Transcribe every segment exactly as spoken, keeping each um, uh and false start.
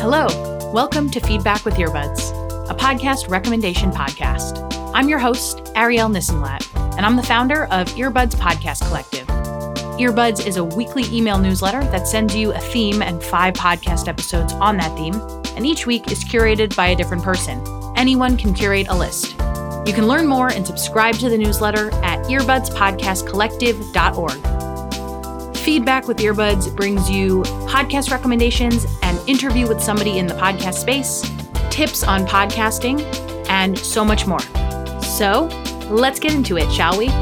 Hello, welcome to Feedback with Earbuds, a podcast recommendation podcast. I'm your host, Ariel Nissenlatt, and I'm the founder of Earbuds Podcast Collective. Earbuds is a weekly email newsletter that sends you a theme and five podcast episodes on that theme, and each week is curated by a different person. Anyone can curate a list. You can learn more and subscribe to the newsletter at earbuds podcast collective dot org. Feedback with Earbuds brings you podcast recommendations, an interview with somebody in the podcast space, tips on podcasting, and so much more. So, let's get into it, shall we?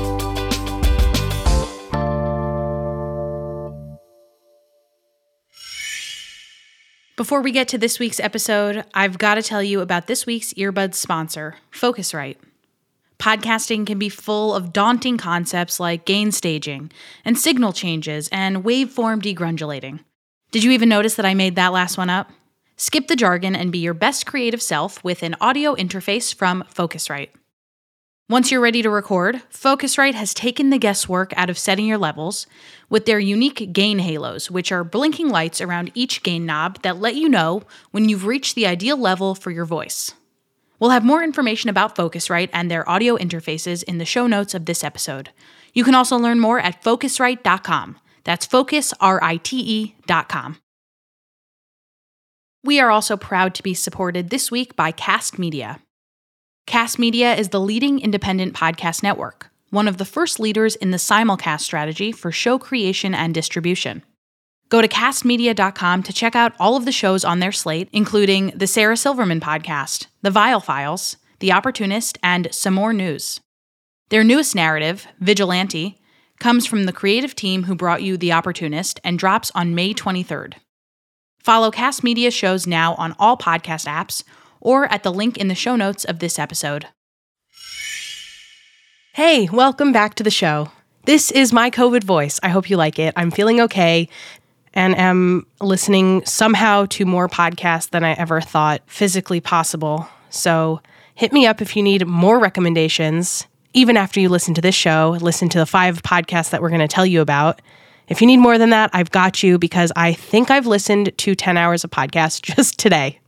Before we get to this week's episode, I've got to tell you about this week's Earbuds sponsor, Focusrite. Podcasting can be full of daunting concepts like gain staging and signal changes and waveform degrundulating. Did you even notice that I made that last one up? Skip the jargon and be your best creative self with an audio interface from Focusrite. Once you're ready to record, Focusrite has taken the guesswork out of setting your levels with their unique gain halos, which are blinking lights around each gain knob that let you know when you've reached the ideal level for your voice. We'll have more information about Focusrite and their audio interfaces in the show notes of this episode. You can also learn more at focusrite dot com. That's focus, R I T E, dot com. We are also proud to be supported this week by Kast Media. Kast Media is the leading independent podcast network, one of the first leaders in the simulcast strategy for show creation and distribution. Go to kast media dot com to check out all of the shows on their slate, including the Sarah Silverman podcast, The Viall Files, The Opportunist, and Some More News. Their newest narrative, Vigilante, comes from the creative team who brought you The Opportunist and drops on May twenty-third. Follow Kast Media shows now on all podcast apps or at the link in the show notes of this episode. Hey, welcome back to the show. This is my COVID voice. I hope you like it. I'm feeling okay and am listening somehow to more podcasts than I ever thought physically possible. So hit me up if you need more recommendations. Even after you listen to this show, listen to the five podcasts that we're going to tell you about. If you need more than that, I've got you because I think I've listened to ten hours of podcasts just today.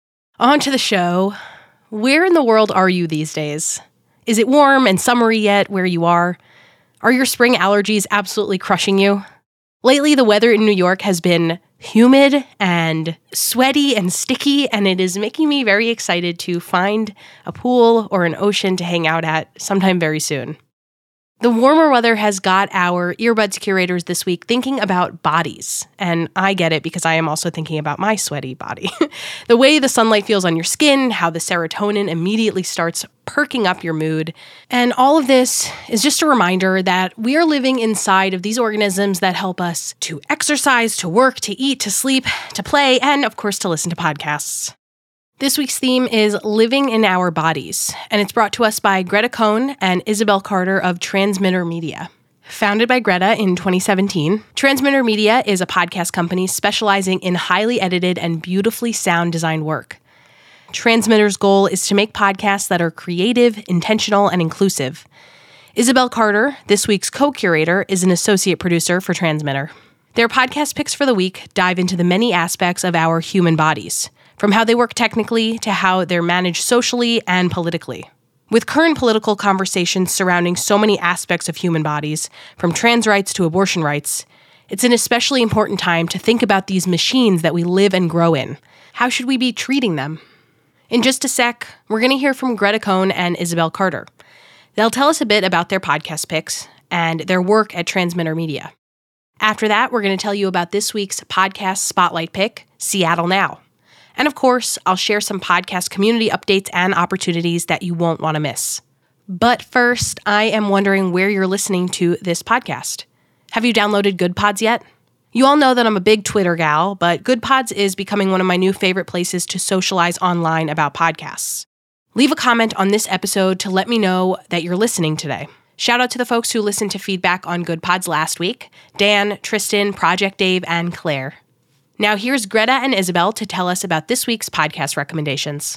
On to the show. Where in the world are you these days? Is it warm and summery yet where you are? Are your spring allergies absolutely crushing you? Lately, the weather in New York has been humid and sweaty and sticky, and it is making me very excited to find a pool or an ocean to hang out at sometime very soon. The warmer weather has got our earbuds curators this week thinking about bodies, and I get it because I am also thinking about my sweaty body. The way the sunlight feels on your skin, how the serotonin immediately starts perking up your mood, and all of this is just a reminder that we are living inside of these organisms that help us to exercise, to work, to eat, to sleep, to play, and of course to listen to podcasts. This week's theme is Living in Our Bodies, and it's brought to us by Greta Cohn and Isabel Carter of Transmitter Media. Founded by Greta in twenty seventeen, Transmitter Media is a podcast company specializing in highly edited and beautifully sound designed work. Transmitter's goal is to make podcasts that are creative, intentional, and inclusive. Isabel Carter, this week's co-curator, is an associate producer for Transmitter. Their podcast picks for the week dive into the many aspects of our human bodies, from how they work technically to how they're managed socially and politically. With current political conversations surrounding so many aspects of human bodies, from trans rights to abortion rights, it's an especially important time to think about these machines that we live and grow in. How should we be treating them? In just a sec, we're going to hear from Greta Cohn and Isabel Carter. They'll tell us a bit about their podcast picks and their work at Transmitter Media. After that, we're going to tell you about this week's podcast spotlight pick, Seattle Now. And of course, I'll share some podcast community updates and opportunities that you won't want to miss. But first, I am wondering where you're listening to this podcast. Have you downloaded Good Pods yet? You all know that I'm a big Twitter gal, but Good Pods is becoming one of my new favorite places to socialize online about podcasts. Leave a comment on this episode to let me know that you're listening today. Shout out to the folks who listened to feedback on Good Pods last week: Dan, Tristan, Project Dave, and Claire. Now here's Greta and Isabel to tell us about this week's podcast recommendations.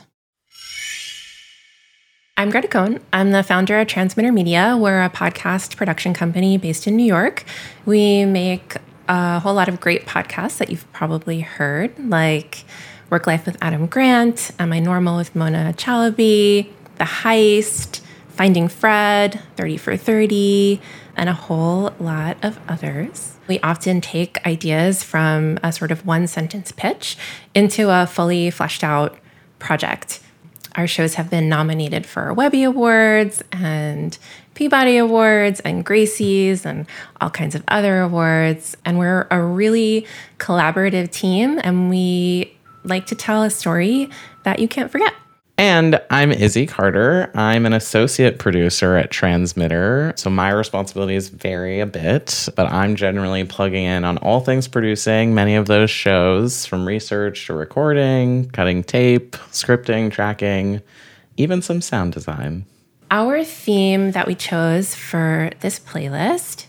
I'm Greta Cohn. I'm the founder of Transmitter Media. We're a podcast production company based in New York. We make a whole lot of great podcasts that you've probably heard, like Work Life with Adam Grant, Am I Normal with Mona Chalabi, The Heist, Finding Fred, thirty for thirty, and a whole lot of others. We often take ideas from a sort of one sentence pitch into a fully fleshed out project. Our shows have been nominated for Webby Awards and Peabody Awards and Gracie's and all kinds of other awards. And we're a really collaborative team, and we like to tell a story that you can't forget. And I'm Izzy Carter. I'm an associate producer at Transmitter, so my responsibilities vary a bit, but I'm generally plugging in on all things producing many of those shows, from research to recording, cutting tape, scripting, tracking, even some sound design. Our theme that we chose for this playlist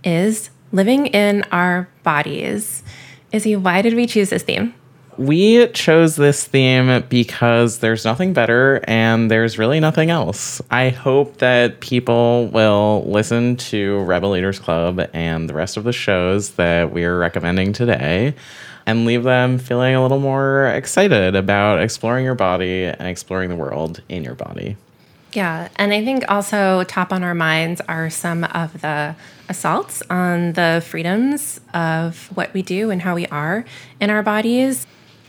is living in our bodies. Izzy, why did we choose this theme? We chose this theme because there's nothing better and there's really nothing else. I hope that people will listen to Rebel Eaters Club and the rest of the shows that we're recommending today and leave them feeling a little more excited about exploring your body and exploring the world in your body. Yeah, and I think also top on our minds are some of the assaults on the freedoms of what we do and how we are in our bodies,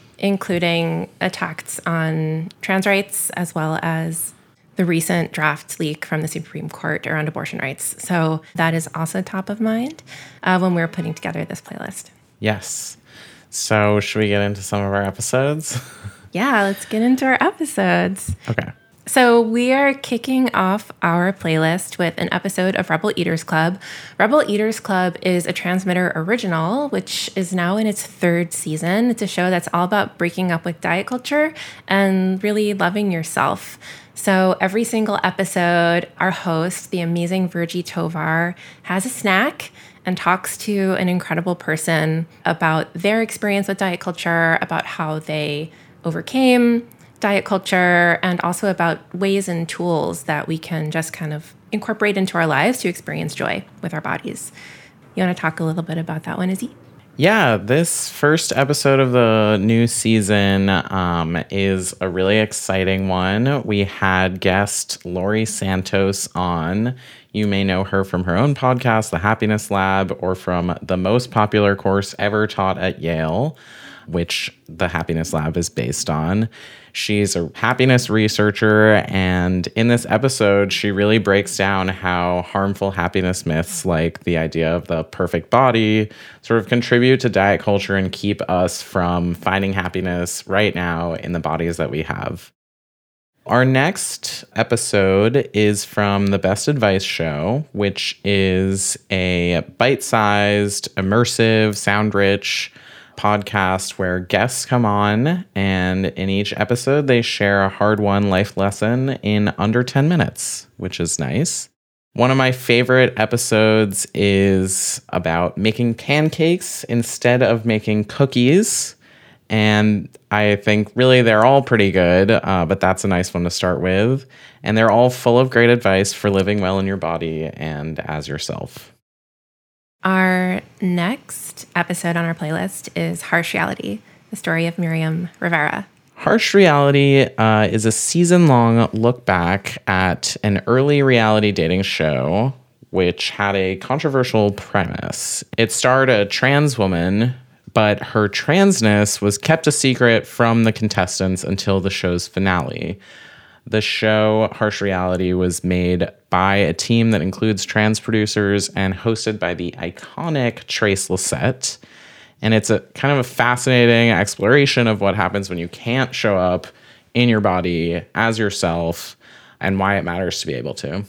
including attacks on trans rights, as well as the recent draft leak from the Supreme Court around abortion rights. So that is also top of mind uh, when we're putting together this playlist. Yes. So should we get into some of our episodes? Yeah, let's get into our episodes. Okay. So we are kicking off our playlist with an episode of Rebel Eaters Club. Rebel Eaters Club is a Transmitter original, which is now in its third season. It's a show that's all about breaking up with diet culture and really loving yourself. So every single episode, our host, the amazing Virgie Tovar, has a snack and talks to an incredible person about their experience with diet culture, about how they overcame diet culture, and also about ways and tools that we can just kind of incorporate into our lives to experience joy with our bodies. You want to talk a little bit about that one, Izzy? Yeah, this first episode of the new season um, is a really exciting one. We had guest Laurie Santos on. You may know her from her own podcast, The Happiness Lab, or from the most popular course ever taught at Yale, which The Happiness Lab is based on. She's a happiness researcher, and in this episode, she really breaks down how harmful happiness myths like the idea of the perfect body sort of contribute to diet culture and keep us from finding happiness right now in the bodies that we have. Our next episode is from The Best Advice Show, which is a bite-sized, immersive, sound-rich podcast where guests come on, and in each episode they share a hard-won life lesson in under ten minutes, which is nice. One of my favorite episodes is about making pancakes instead of making cookies, and I think really they're all pretty good, uh, but that's a nice one to start with, and they're all full of great advice for living well in your body and as yourself. Our next episode on our playlist is Harsh Reality, the story of Miriam Rivera. Harsh Reality uh, is a season-long look back at an early reality dating show which had a controversial premise. It starred a trans woman, but her transness was kept a secret from the contestants until the show's finale. The show, Harsh Reality, was made by a team that includes trans producers and hosted by the iconic Trace Lysette. And it's a kind of a fascinating exploration of what happens when you can't show up in your body as yourself and why it matters to be able to.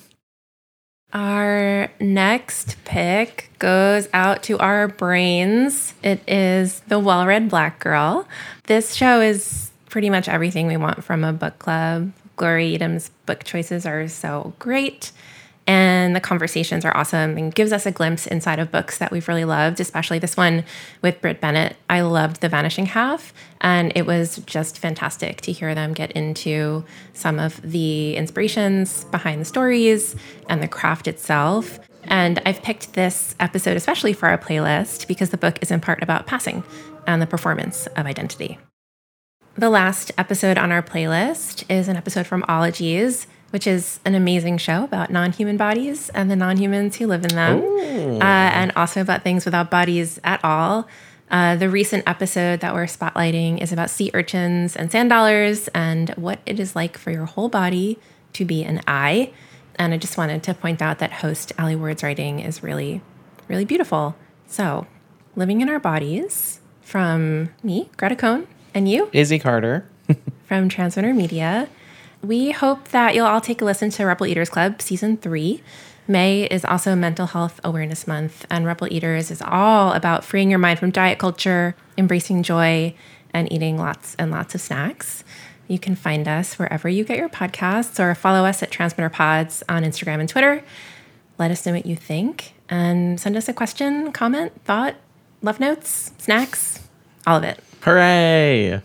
Our next pick goes out to our brains. It is The Well-Read Black Girl. This show is pretty much everything we want from a book club. Gloria Edom's book choices are so great, and the conversations are awesome and gives us a glimpse inside of books that we've really loved, especially this one with Britt Bennett. I loved The Vanishing Half, and it was just fantastic to hear them get into some of the inspirations behind the stories and the craft itself. And I've picked this episode especially for our playlist because the book is in part about passing and the performance of identity. The last episode on our playlist is an episode from Ologies, which is an amazing show about non-human bodies and the non-humans who live in them, uh, and also about things without bodies at all. Uh, the recent episode that we're spotlighting is about sea urchins and sand dollars and what it is like for your whole body to be an eye. And I just wanted to point out that host Allie Ward's writing is really, really beautiful. So, living in our bodies, from me, Greta Cohn, and you, Izzy Carter, from Transmitter Media. We hope that you'll all take a listen to Rebel Eaters Club Season three. May is also Mental Health Awareness Month, and Rebel Eaters is all about freeing your mind from diet culture, embracing joy, and eating lots and lots of snacks. You can find us wherever you get your podcasts or follow us at Transmitter Pods on Instagram and Twitter. Let us know what you think and send us a question, comment, thought, love notes, snacks, all of it. Hooray!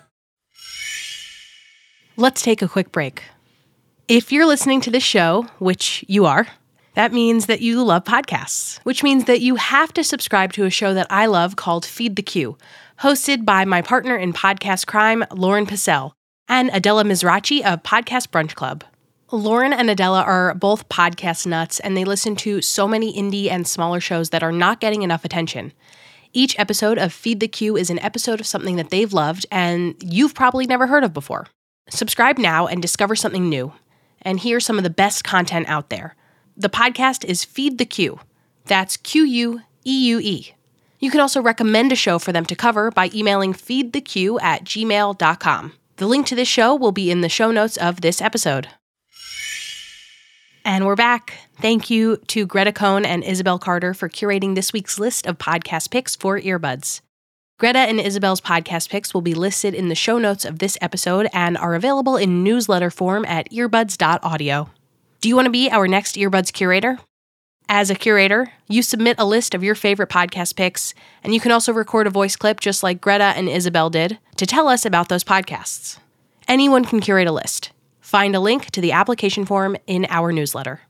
Let's take a quick break. If you're listening to this show, which you are, that means that you love podcasts, which means that you have to subscribe to a show that I love called Feed the Queue, hosted by my partner in podcast crime, Lauren Passell, and Adela Mizrachi of Podcast Brunch Club. Lauren and Adela are both podcast nuts, and they listen to so many indie and smaller shows that are not getting enough attention. Each episode of Feed the Queue is an episode of something that they've loved and you've probably never heard of before. Subscribe now and discover something new, and hear some of the best content out there. The podcast is Feed the Queue. That's Q U E U E. You can also recommend a show for them to cover by emailing feedthequeue at gmail dot com. The link to this show will be in the show notes of this episode. And we're back. Thank you to Greta Cohn and Isabel Carter for curating this week's list of podcast picks for earbuds. Greta and Isabel's podcast picks will be listed in the show notes of this episode and are available in newsletter form at earbuds dot audio. Do you want to be our next Earbuds curator? As a curator, you submit a list of your favorite podcast picks, and you can also record a voice clip just like Greta and Isabel did to tell us about those podcasts. Anyone can curate a list. Find a link to the application form in our newsletter.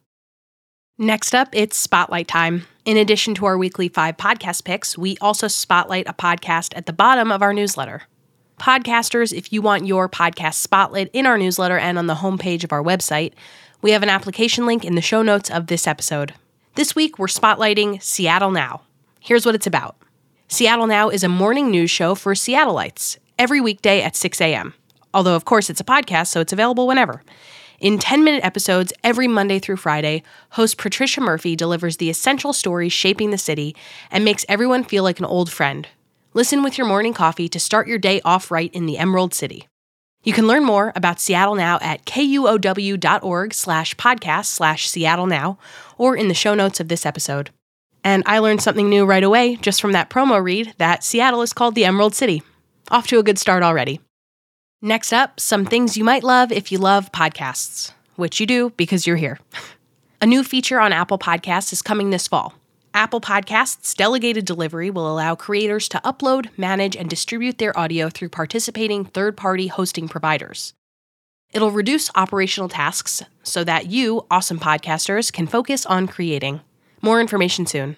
Next up, it's Spotlight time. In addition to our weekly five podcast picks, we also spotlight a podcast at the bottom of our newsletter. Podcasters, if you want your podcast spotlight in our newsletter and on the homepage of our website, we have an application link in the show notes of this episode. This week, we're spotlighting Seattle Now. Here's what it's about. Seattle Now is a morning news show for Seattleites every weekday at six a.m. Although, of course, it's a podcast, so it's available whenever. In ten-minute episodes every Monday through Friday, host Patricia Murphy delivers the essential stories shaping the city and makes everyone feel like an old friend. Listen with your morning coffee to start your day off right in the Emerald City. You can learn more about Seattle Now at kuow.org slash podcast slash Seattle Now or in the show notes of this episode. And I learned something new right away just from that promo read that Seattle is called the Emerald City. Off to a good start already. Next up, some things you might love if you love podcasts, which you do because you're here. A new feature on Apple Podcasts is coming this fall. Apple Podcasts Delegated Delivery will allow creators to upload, manage, and distribute their audio through participating third-party hosting providers. It'll reduce operational tasks so that you, awesome podcasters, can focus on creating. More information soon.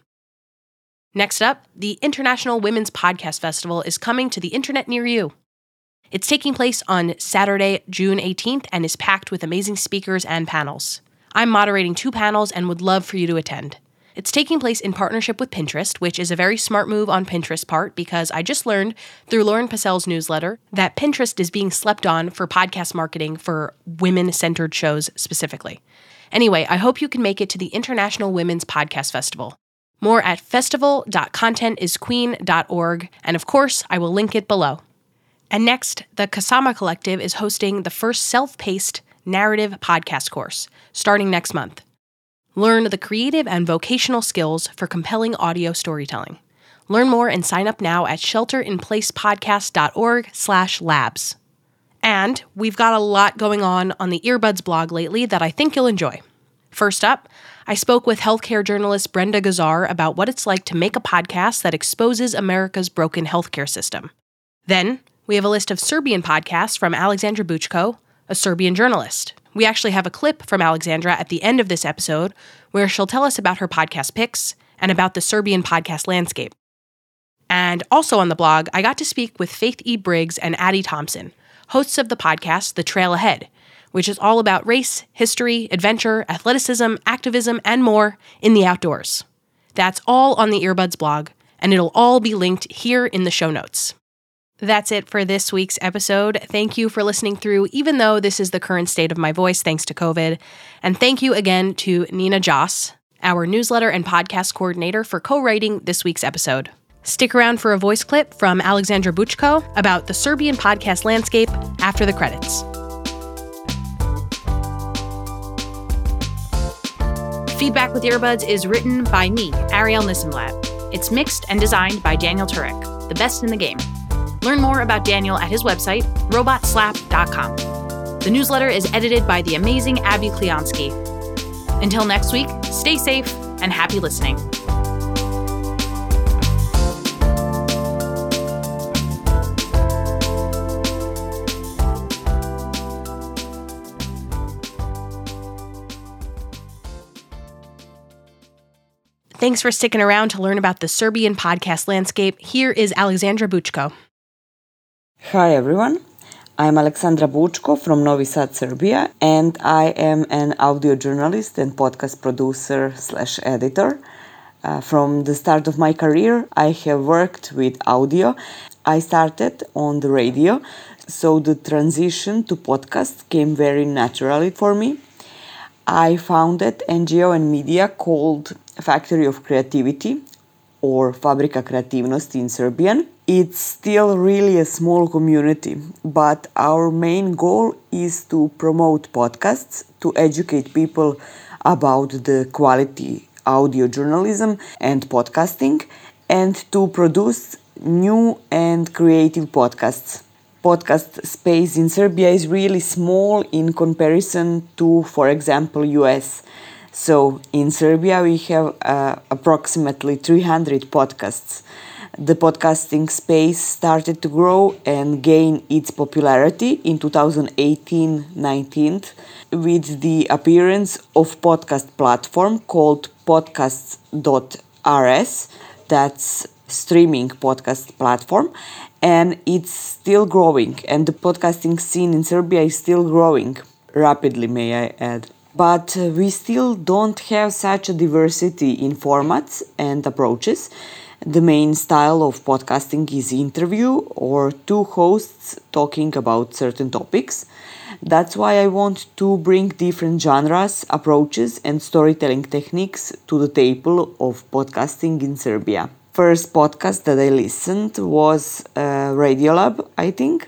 Next up, the International Women's Podcast Festival is coming to the internet near you. It's taking place on Saturday, June eighteenth, and is packed with amazing speakers and panels. I'm moderating two panels and would love for you to attend. It's taking place in partnership with Pinterest, which is a very smart move on Pinterest's part because I just learned through Lauren Passell's newsletter that Pinterest is being slept on for podcast marketing for women-centered shows specifically. Anyway, I hope you can make it to the International Women's Podcast Festival. More at festival dot content is queen dot org, and of course, I will link it below. And next, the Kasama Collective is hosting the first self-paced narrative podcast course, starting next month. Learn the creative and vocational skills for compelling audio storytelling. Learn more and sign up now at shelterinplacepodcast.org slash labs. And we've got a lot going on on the Earbuds blog lately that I think you'll enjoy. First up, I spoke with healthcare journalist Brenda Gazzar about what it's like to make a podcast that exposes America's broken healthcare system. Then, we have a list of Serbian podcasts from Alexandra Buchko, a Serbian journalist. We actually have a clip from Alexandra at the end of this episode where she'll tell us about her podcast picks and about the Serbian podcast landscape. And also on the blog, I got to speak with Faith E. Briggs and Addie Thompson, hosts of the podcast The Trail Ahead, which is all about race, history, adventure, athleticism, activism, and more in the outdoors. That's all on the Earbuds blog, and it'll all be linked here in the show notes. That's it for this week's episode. Thank you for listening through, even though this is the current state of my voice thanks to COVID. And thank you again to Nina Joss, our newsletter and podcast coordinator, for co-writing this week's episode. Stick around for a voice clip from Alexandra Buchko about the Serbian podcast landscape after the credits. Feedback with Earbuds is written by me, Ariel Nissenblatt. It's mixed and designed by Daniel Turek, the best in the game. Learn more about Daniel at his website, robot slap dot com. The newsletter is edited by the amazing Abby Kleonsky. Until next week, stay safe and happy listening. Thanks for sticking around to learn about the Serbian podcast landscape. Here is Alexandra Buchko. Hi everyone, I'm Alexandra Buchko from Novi Sad, Serbia, and I am an audio journalist and podcast producer slash editor. Uh, from the start of my career, I have worked with audio. I started on the radio, so the transition to podcast came very naturally for me. I founded N G O and media called Factory of Creativity, or Fabrika Kreativnosti in Serbian. It's still really a small community, but our main goal is to promote podcasts, to educate people about the quality audio journalism and podcasting, and to produce new and creative podcasts. Podcast space in Serbia is really small in comparison to, for example, U S. So in Serbia we have uh, approximately three hundred podcasts. The podcasting space started to grow and gain its popularity in two thousand eighteen nineteen with the appearance of podcast platform called podcasts dot r s. That's streaming podcast platform, and it's still growing, and the podcasting scene in Serbia is still growing rapidly, may I add. But uh, we still don't have such a diversity in formats and approaches. The main style of podcasting is interview or two hosts talking about certain topics. That's why I want to bring different genres, approaches, and storytelling techniques to the table of podcasting in Serbia. First podcast that I listened was uh, Radiolab, I think.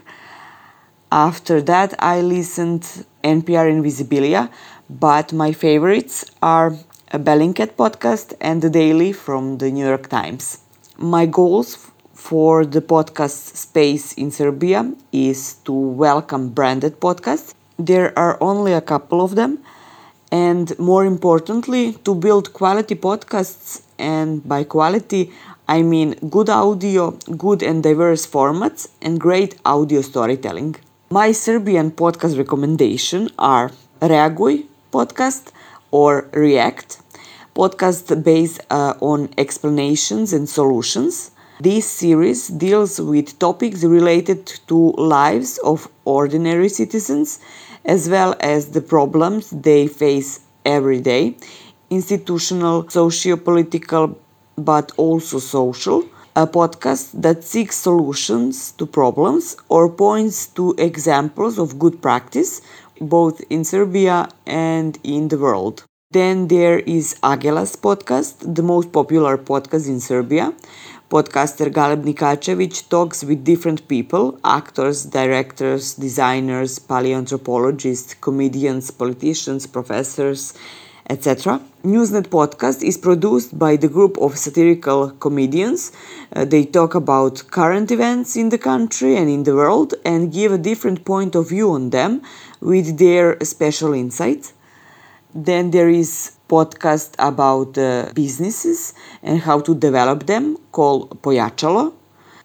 After that, I listened N P R Invisibilia, but my favorites are a Bellingcat podcast and The Daily from the New York Times. My goals f- for the podcast space in Serbia is to welcome branded podcasts. There are only a couple of them. And more importantly, to build quality podcasts, and by quality, I mean good audio, good and diverse formats, and great audio storytelling. My Serbian podcast recommendation are Reaguj podcast or React, podcast based uh, on explanations and solutions. This series deals with topics related to lives of ordinary citizens, as well as the problems they face every day, institutional, socio-political, but also social. A podcast that seeks solutions to problems or points to examples of good practice, both in Serbia and in the world. Then there is Agelas podcast, the most popular podcast in Serbia. Podcaster Galeb Nikačević talks with different people, actors, directors, designers, paleoanthropologists, comedians, politicians, professors, et cetera. Newsnet podcast is produced by the group of satirical comedians. Uh, they talk about current events in the country and in the world and give a different point of view on them with their special insights. Then there is podcast about uh, businesses and how to develop them called Pojačalo.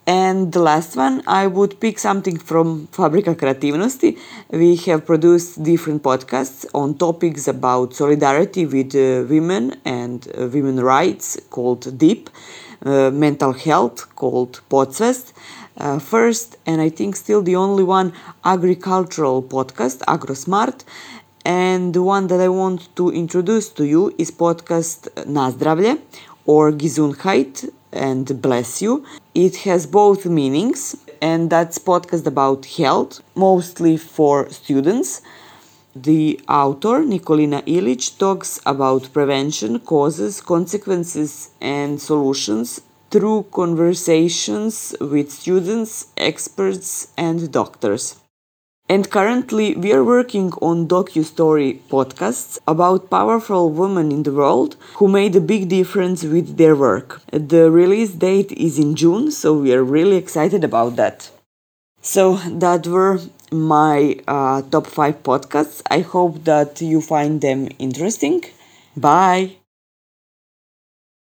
And the last one, I would pick something from Fabrika Kreativnosti. We have produced different podcasts on topics about solidarity with uh, women and uh, women's rights called Deep, uh, mental health called Podsvest. Uh, first, and I think still the only one, agricultural podcast, AgroSmart. And the one that I want to introduce to you is podcast Nazdravlje or Gesundheit and Bless You. It has both meanings, and that's podcast about health, mostly for students. The author, Nikolina Ilic, talks about prevention, causes, consequences, and solutions through conversations with students, experts, and doctors. And currently, we are working on docu-story podcasts about powerful women in the world who made a big difference with their work. The release date is in June, so we are really excited about that. So that were my uh, top five podcasts. I hope that you find them interesting. Bye!